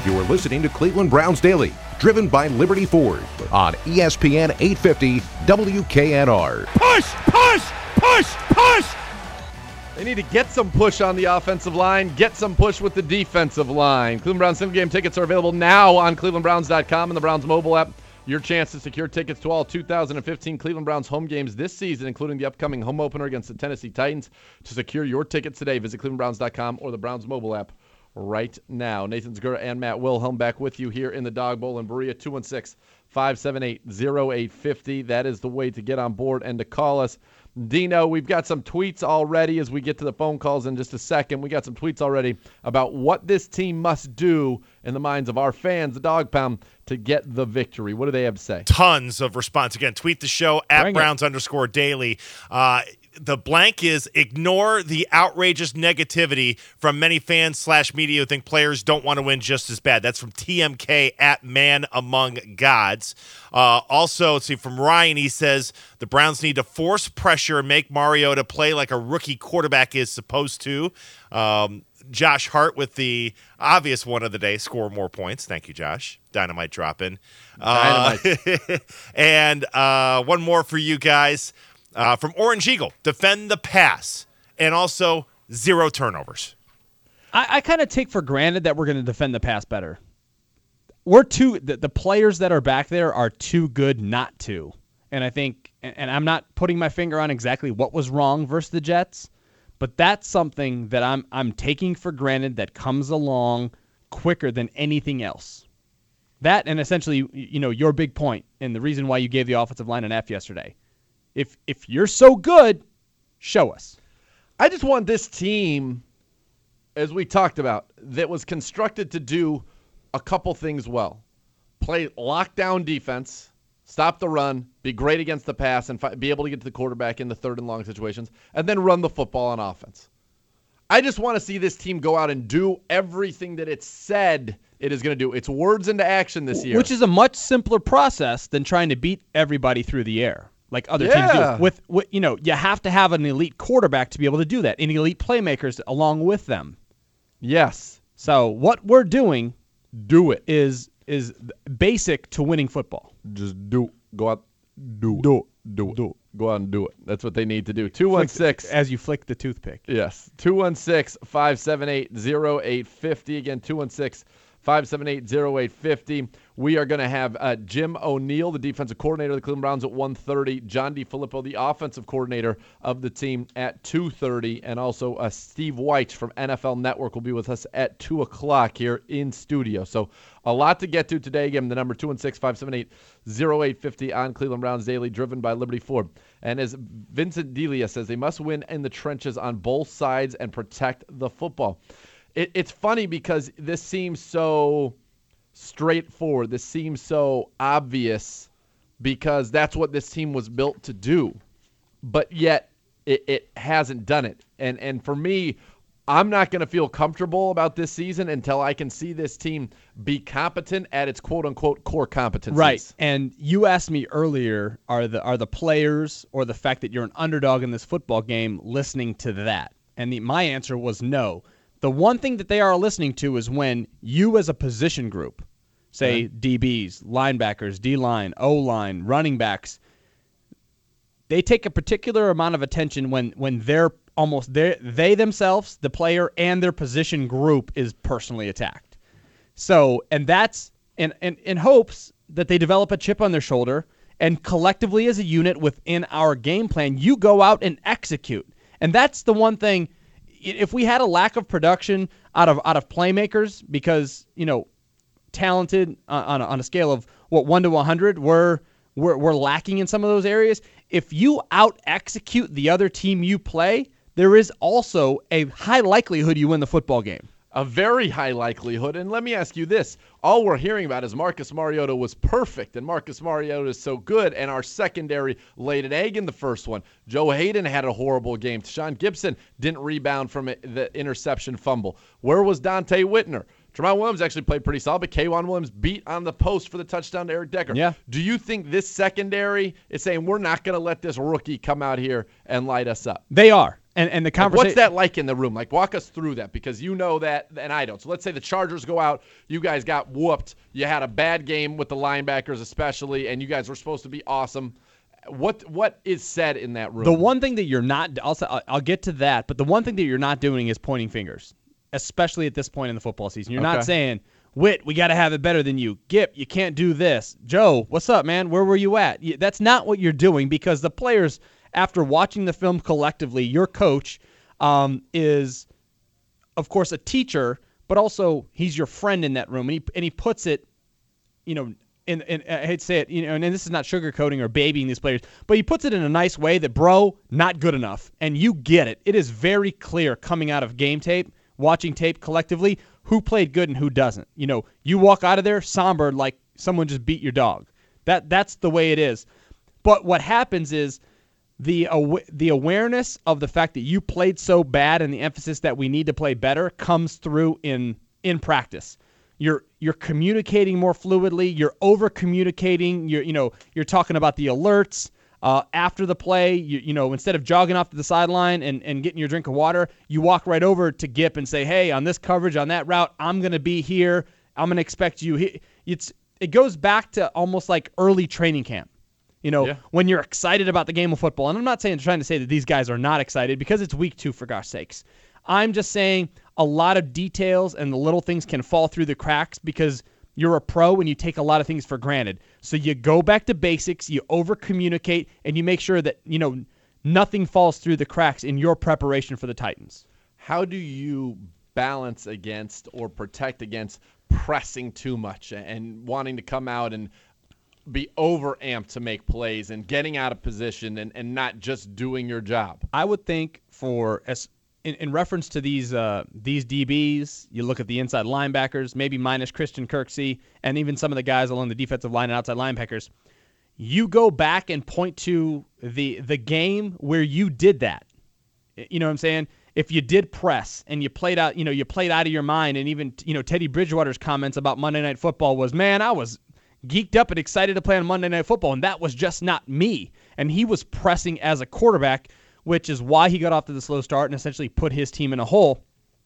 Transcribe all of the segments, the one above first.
You are listening to Cleveland Browns Daily, driven by Liberty Ford on ESPN 850 WKNR. Push, push, push, push! They need to get some push on the offensive line, get some push with the defensive line. Cleveland Browns single game tickets are available now on clevelandbrowns.com and the Browns mobile app. Your chance to secure tickets to all 2015 Cleveland Browns home games this season, including the upcoming home opener against the Tennessee Titans. To secure your tickets today, visit clevelandbrowns.com or the Browns mobile app right now. Nathan Zegura and Matt Wilhelm back with you here in the Dog Bowl in Berea. 216-578-0850. That is the way to get on board and to call us. Dino, we've got some tweets already as we get to the phone calls in just a second. We got some tweets already about what this team must do in the minds of our fans, the Dog Pound, to get the victory. What do they have to say? Tons of response. Again, tweet the show at Browns_daily. The blank is ignore the outrageous negativity from many fans / media who think players don't want to win just as bad. That's from TMK at Man Among Gods. Also, let's see, from Ryan, he says the Browns need to force pressure and make Mariota play like a rookie quarterback is supposed to. Josh Hart with the obvious one of the day, score more points. Thank you, Josh. Dynamite drop in. Dynamite. And one more for you guys. From Orange Eagle, defend the pass, and also 0 turnovers. I kind of take for granted that we're going to defend the pass better. The players that are back there are too good not to. And I think, and I'm not putting my finger on exactly what was wrong versus the Jets, but that's something that I'm taking for granted that comes along quicker than anything else. That, and essentially, your big point and the reason why you gave the offensive line an F yesterday. If you're so good, show us. I just want this team, as we talked about, that was constructed to do a couple things well. Play lockdown defense, stop the run, be great against the pass, and be able to get to the quarterback in the third and long situations, and then run the football on offense. I just want to see this team go out and do everything that it said it is going to do. It's words into action this year. Which is a much simpler process than trying to beat everybody through the air. Like other teams do. With you have to have an elite quarterback to be able to do that, and elite playmakers along with them. Yes. So what we're doing, do it, is basic to winning football. Just do. Go out. Do it. Go out and do it. That's what they need to do. 216. As you flick the toothpick. Yes. 216-578-0850. Again, 216-578-0850. We are going to have Jim O'Neill, the defensive coordinator of the Cleveland Browns, at 1:30. John DeFilippo, the offensive coordinator of the team, at 2:30. And also Steve White from NFL Network will be with us at 2 o'clock here in studio. So a lot to get to today. Again, the number 216-578-0850 on Cleveland Browns Daily, driven by Liberty Ford. And as Vincent Delia says, they must win in the trenches on both sides and protect the football. It's funny because this seems so straightforward. This seems so obvious because that's what this team was built to do. But yet it hasn't done it. And for me, I'm not going to feel comfortable about this season until I can see this team be competent at its quote-unquote core competencies. Right. And you asked me earlier, are the players or the fact that you're an underdog in this football game listening to that? And my answer was no. The one thing that they are listening to is when you as a position group, say DBs, linebackers, D-line, O-line, running backs, they take a particular amount of attention when they themselves, the player, and their position group is personally attacked. So, and that's in hopes that they develop a chip on their shoulder, and collectively as a unit within our game plan, you go out and execute. And that's the one thing. If we had a lack of production out of playmakers, because talented on a scale of 1 to 100, we're lacking in some of those areas. If you out execute the other team you play, there is also a high likelihood you win the football game. A very high likelihood. And let me ask you this. All we're hearing about is Marcus Mariota was perfect, and Marcus Mariota is so good, and our secondary laid an egg in the first one. Joe Hayden had a horrible game. Tashaun Gibson didn't rebound from the interception fumble. Where was Dante Whitner? Tramon Williams actually played pretty solid, but K'Wan Williams beat on the post for the touchdown to Eric Decker. Yeah. Do you think this secondary is saying we're not going to let this rookie come out here and light us up? They are. And the conversation. What's that like in the room? Like, walk us through that, because you know that, and I don't. So let's say the Chargers go out. You guys got whooped. You had a bad game with the linebackers especially, and you guys were supposed to be awesome. What is said in that room? The one thing that you're not – I'll get to that, but the one thing that you're not doing is pointing fingers, especially at this point in the football season. You're not saying, Whit, we got to have it better than you. Gip, you can't do this. Joe, what's up, man? Where were you at? That's not what you're doing, because the players – after watching the film collectively, your coach is, of course, a teacher, but also he's your friend in that room, and he puts it, in I hate to say it, and this is not sugarcoating or babying these players, but he puts it in a nice way that, bro, not good enough, and you get it. It is very clear coming out of game tape, watching tape collectively, who played good and who doesn't. You walk out of there somber like someone just beat your dog. That's the way it is. But what happens is, the awareness of the fact that you played so bad and the emphasis that we need to play better comes through in practice. You're communicating more fluidly. You're over communicating. You're talking about the alerts after the play. Instead of jogging off to the sideline and getting your drink of water, you walk right over to Gip and say, "Hey, on this coverage, on that route, I'm going to be here. I'm going to expect you." It goes back to almost like early training camp. When you're excited about the game of football. And I'm not trying to say that these guys are not excited, because it's week 2, for gosh sakes. I'm just saying a lot of details and the little things can fall through the cracks because you're a pro and you take a lot of things for granted. So you go back to basics, you over-communicate, and you make sure that, nothing falls through the cracks in your preparation for the Titans. How do you balance against or protect against pressing too much and wanting to come out and be over-amped to make plays and getting out of position and not just doing your job? I would think in reference to these DBs, you look at the inside linebackers, maybe minus Christian Kirksey, and even some of the guys along the defensive line and outside linebackers, you go back and point to the game where you did that. You know what I'm saying? If you did press and you played out, you played out of your mind, and even, Teddy Bridgewater's comments about Monday Night Football was, man, I was geeked up and excited to play on Monday Night Football, and that was just not me. And he was pressing as a quarterback, which is why he got off to the slow start and essentially put his team in a hole.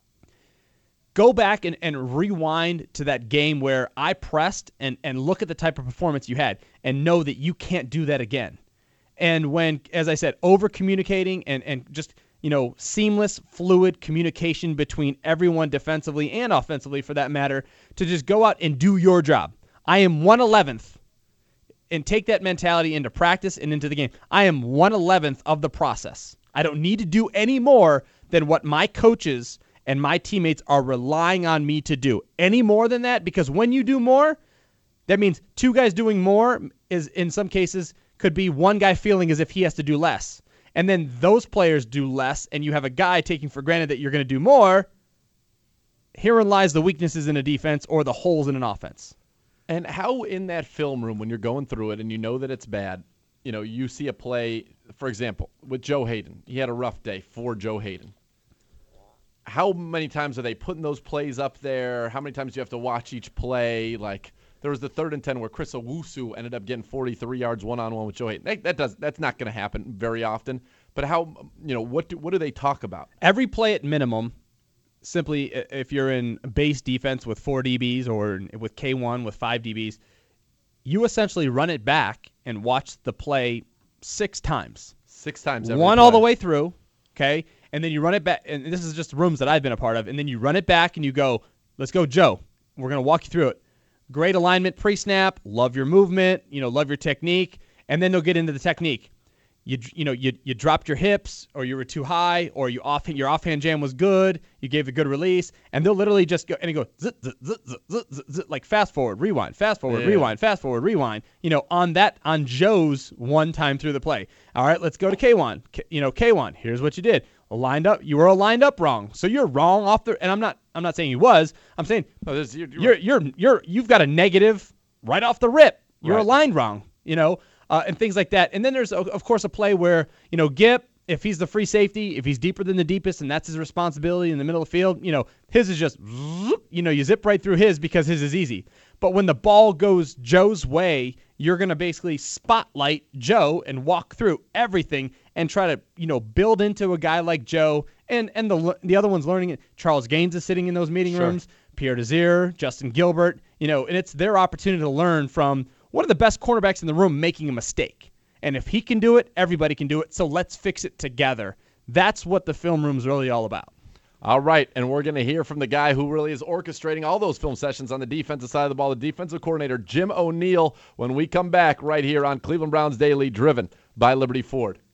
Go back and rewind to that game where I pressed and look at the type of performance you had and know that you can't do that again. And when, as I said, over-communicating and just, seamless, fluid communication between everyone defensively and offensively, for that matter, to just go out and do your job. I am 1/11th, and take that mentality into practice and into the game. I am 1/11th of the process. I don't need to do any more than what my coaches and my teammates are relying on me to do. Any more than that, because when you do more, that means 2 guys doing more is, in some cases, could be 1 guy feeling as if he has to do less. And then those players do less, and you have a guy taking for granted that you're going to do more. Herein lies the weaknesses in a defense or the holes in an offense. And how in that film room, when you're going through it and you know that it's bad, you see a play, for example, with Joe Hayden. He had a rough day for Joe Hayden. How many times are they putting those plays up there? How many times do you have to watch each play? Like, there was the 3rd and 10 where Chris Owusu ended up getting 43 yards one-on-one with Joe Hayden. That's not going to happen very often. But how, what do they talk about? Every play at minimum. Simply, if you're in base defense with 4 DBs or with K1 with 5 DBs, you essentially run it back and watch the play 6 times. 6 times every One play. all the way through, okay? And then you run it back, and this is just rooms that I've been a part of, and then you run it back and you go, let's go, Joe. We're going to walk you through it. Great alignment pre-snap, love your movement, love your technique, and then they'll get into the technique. You dropped your hips, or you were too high, or your offhand jam was good. You gave a good release, and they'll literally just go and go zit, zit, zit, zit, zit, zit, like fast forward, rewind, fast forward, rewind, fast forward, rewind. On Joe's one time through the play. All right, let's go to K1. K1. Here's what you did. Lined up. You were lined up wrong, so you're wrong off the. And I'm not saying you was. I'm saying you've got a negative right off the rip. You're aligned wrong. And things like that. And then there's, of course, a play where, Gip, if he's the free safety, if he's deeper than the deepest and that's his responsibility in the middle of the field, his is just, you zip right through his because his is easy. But when the ball goes Joe's way, you're going to basically spotlight Joe and walk through everything and try to, build into a guy like Joe and the other ones learning it. Charles Gaines is sitting in those meeting rooms, Pierre Desir, Justin Gilbert, and it's their opportunity to learn from one of the best cornerbacks in the room making a mistake. And if he can do it, everybody can do it. So let's fix it together. That's what the film room's really all about. All right, and we're going to hear from the guy who really is orchestrating all those film sessions on the defensive side of the ball, the defensive coordinator, Jim O'Neill, when we come back right here on Cleveland Browns Daily, driven by Liberty Ford.